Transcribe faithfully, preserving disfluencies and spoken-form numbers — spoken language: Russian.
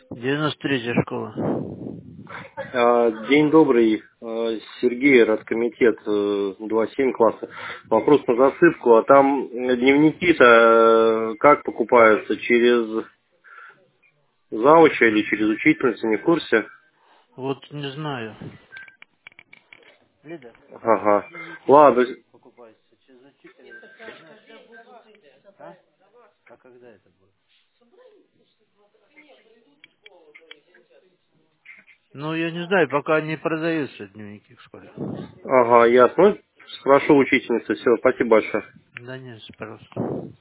девяносто третья школа. А, День добрый, а, Сергей, Радкомитет, э, два семь класса. Вопрос на засыпку, а там дневники-то э, как покупаются? Через завуча или через учительницу, не в курсе? Вот не знаю. Лида, Ага. дневники Ладно, покупаются через учителя. Знаешь, а? А когда это будет? Ну, я не знаю, пока не продаются дневники в школе. ага, ясно. Ну, Хорошо, учительница, все, спасибо большое. Да нет, пожалуйста.